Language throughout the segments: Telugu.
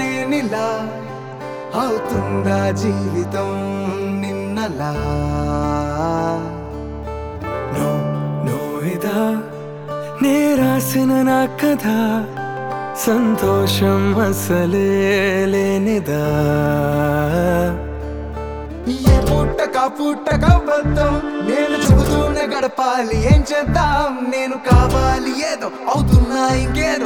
నేనిలా అవుతుందా జీవితం నిన్నలా నో నో ఇదా నే రాసిన నా కథ సంతోషం అసలే లేనిదా ఏ పుట్టక బద్దం నేను చెబుతూనే గడపాలి ఏం చేద్దాం నేను కావాలి ఏదో అవుతున్నా ఇంకేదో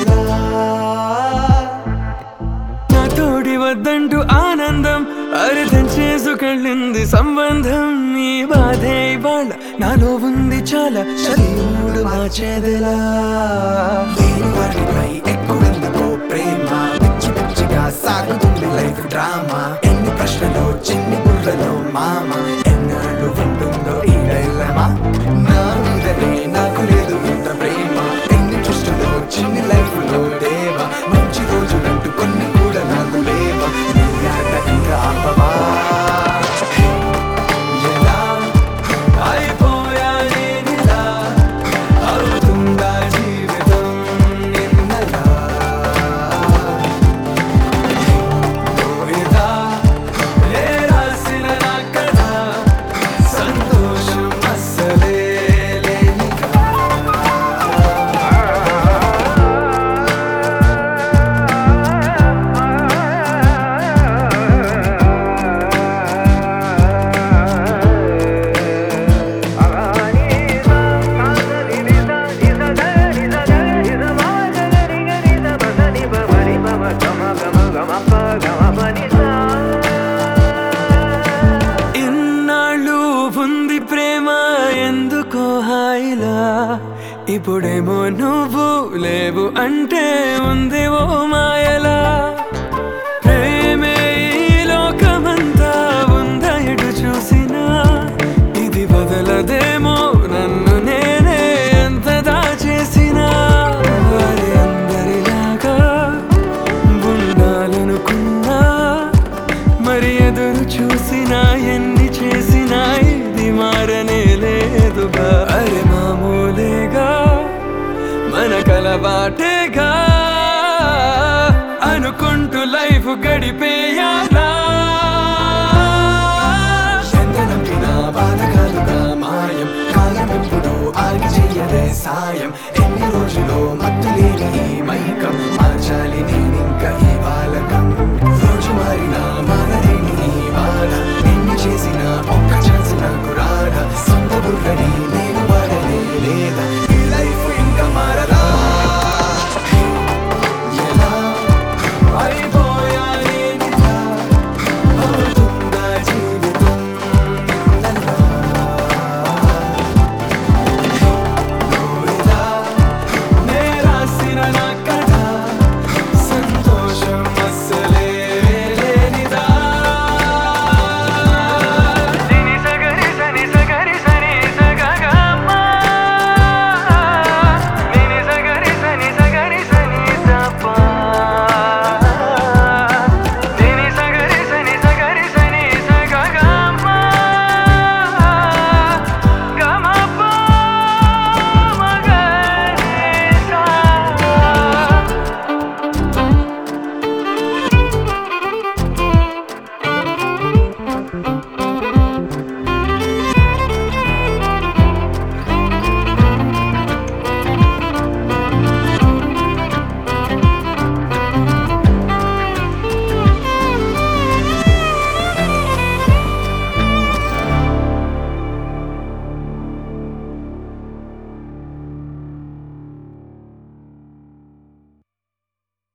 నా తోడి వద్దంటూ ఆనందం అర్థం చేసుకెళ్ళింది సంబంధం ఈ బాధే ఇవాళ నాలో ఉంది చాలా శరీరుడు మార్చేదిలా లేని వాటిపై ఎక్కువెందుకో ప్రేమ పిచ్చి పిచ్చిగా సాగుతుంది లైఫ్ డ్రామా ఎన్ని ప్రశ్నలు చిన్ని బుర్రలో మామ ఎన్నాళ్ళు ఉంటుందో ఈ డైలమా నా మీదనే నాకు లేదు ఇంత ప్రేమ ఎన్ని దృష్టిలో చిన్ని లైఫ్ లో దేవా మంచి రోజులంటూ కొన్ని కూడా నాకు లేవా నీ ఆట ఇంకా ఆపవా ఎలా అయిపోయా నేనిలా అవుతుందా జీవితం నిన్నలా పోయేదా ఏ రాసిన నా కథ సంతోషం అస్సలే లేనిదా ఇన్నాళ్ళు ఉంది ప్రేమ ఎందుకో హాయిలా ఇప్పుడేమో నువ్వు లేవు అంటే ఉంది ఓ మాయలా ప్రేమే ఈ లోకమంతా ఉందా ఎటు చూసినా ఇది వదలదేమో నన్ను నేనే ఎంత దాచేసినా వారి అందరిలాగా ఉండాలనుకున్నా మరి ఎదురు చూసినా ఎన్ని చేసినా ఇది మారనే లేదుగా అరే మామూలేగా మన కలవాటేగా అనుకుంటూ లైఫ్ గడిపేయాలా ఎంత నమ్మినా బాధకాలుగా మాయం కాలం ఎప్పుడో ఆగి చెయ్యదే సాయం ఎన్ని రోజులో మత్తు లేని ఈ మైకం మార్చాలి నేను